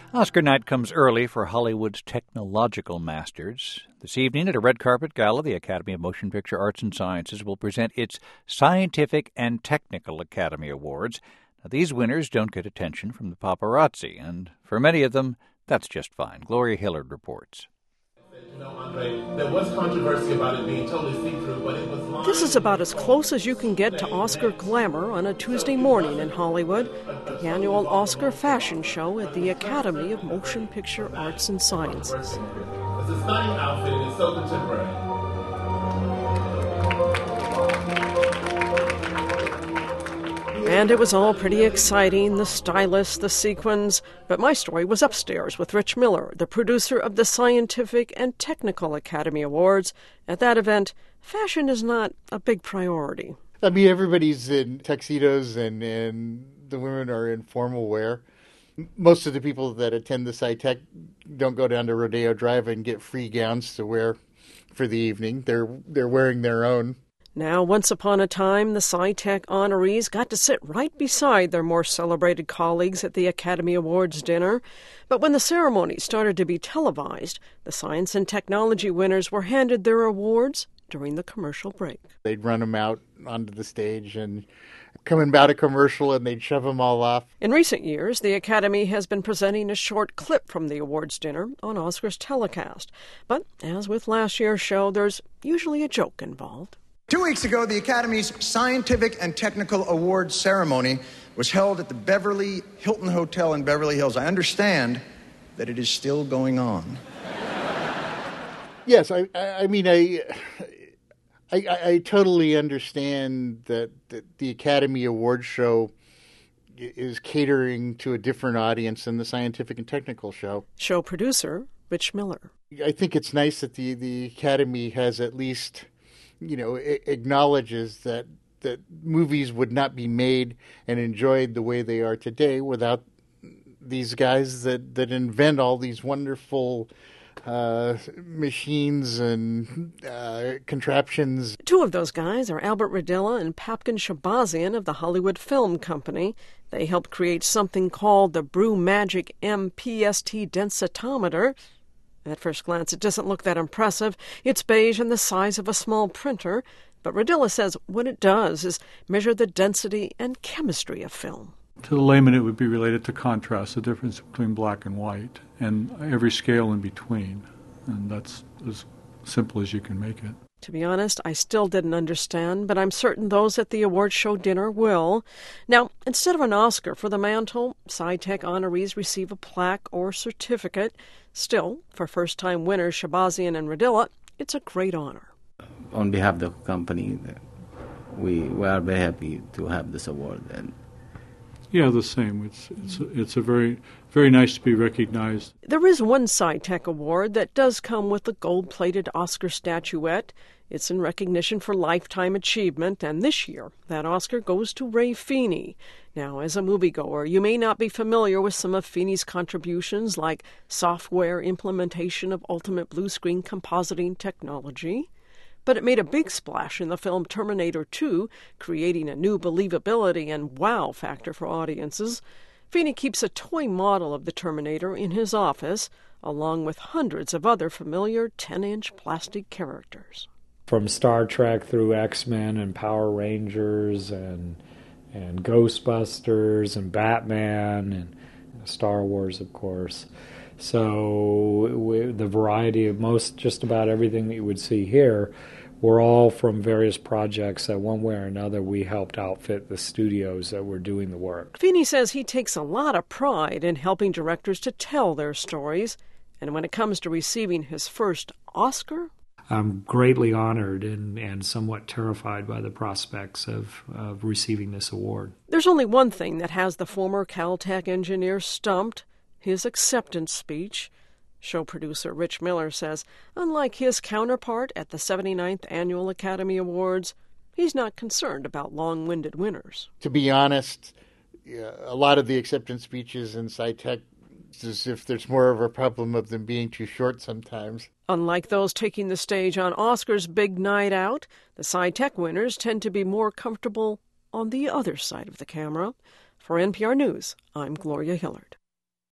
Oscar night comes early for Hollywood's technological masters. This evening at a red carpet gala, the Academy of Motion Picture Arts and Sciences will present its Scientific and Technical Academy Awards. Now, these winners don't get attention from the paparazzi, and for many of them, that's just fine. Gloria Hillard reports. Andre, there was controversy about it being totally see-through, but it was live. This is about as close as you can get to Oscar glamour on a Tuesday morning in Hollywood, the annual Oscar fashion show at the Academy of Motion Picture Arts and Sciences. It's a stunning outfit and it's so contemporary. And it was all pretty exciting, the stylists, the sequins. But my story was upstairs with Rich Miller, the producer of the Scientific and Technical Academy Awards. At that event, fashion is not a big priority. I mean, everybody's in tuxedos and the women are in formal wear. Most of the people that attend the SciTech don't go down to Rodeo Drive and get free gowns to wear for the evening. They're wearing their own. Now, once upon a time, the SciTech honorees got to sit right beside their more celebrated colleagues at the Academy Awards dinner. But when the ceremony started to be televised, the science and technology winners were handed their awards during the commercial break. They'd run them out onto the stage and come out a commercial and they'd shove them all off. In recent years, the Academy has been presenting a short clip from the awards dinner on Oscar's telecast. But as with last year's show, there's usually a joke involved. 2 weeks ago, the Academy's Scientific and Technical Awards ceremony was held at the Beverly Hilton Hotel in Beverly Hills. I understand that it is still going on. Yes, I totally understand that the Academy Awards show is catering to a different audience than the Scientific and Technical show. Show producer Rich Miller. I think it's nice that the Academy has at least, acknowledges that movies would not be made and enjoyed the way they are today without these guys that invent all these wonderful machines and contraptions. Two of those guys are Albert Rodilla and Papkin Shabazian of the Hollywood Film Company. They helped create something called the BrewMagic MPST densitometer. At first glance, it doesn't look that impressive. It's beige and the size of a small printer. But Rodilla says what it does is measure the density and chemistry of film. To the layman, it would be related to contrast, the difference between black and white, and every scale in between. And that's as simple as you can make it. To be honest, I still didn't understand, but I'm certain those at the awards show dinner will. Now, instead of an Oscar for the mantle, SciTech honorees receive a plaque or certificate. Still, for first-time winners Shabazian and Rodilla, it's a great honor. On behalf of the company, we are very happy to have this award. And yeah, the same. It's a very, very nice to be recognized. There is one SciTech award that does come with the gold-plated Oscar statuette. It's in recognition for lifetime achievement, and this year that Oscar goes to Ray Feeney. Now, as a moviegoer, you may not be familiar with some of Feeney's contributions, like software implementation of ultimate blue-screen compositing technology. But it made a big splash in the film Terminator 2, creating a new believability and wow factor for audiences. Feeney keeps a toy model of the Terminator in his office, along with hundreds of other familiar 10-inch plastic characters. From Star Trek through X-Men and Power Rangers and Ghostbusters and Batman and Star Wars, of course. So the variety of just about everything that you would see here were all from various projects that one way or another we helped outfit the studios that were doing the work. Feeney says he takes a lot of pride in helping directors to tell their stories. And when it comes to receiving his first Oscar, I'm greatly honored and somewhat terrified by the prospects of receiving this award. There's only one thing that has the former Caltech engineer stumped: his acceptance speech. Show producer Rich Miller says, unlike his counterpart at the 79th Annual Academy Awards, he's not concerned about long-winded winners. To be honest, a lot of the acceptance speeches in SciTech, it's as if there's more of a problem of them being too short sometimes. Unlike those taking the stage on Oscar's big night out, the SciTech winners tend to be more comfortable on the other side of the camera. For NPR News, I'm Gloria Hillard.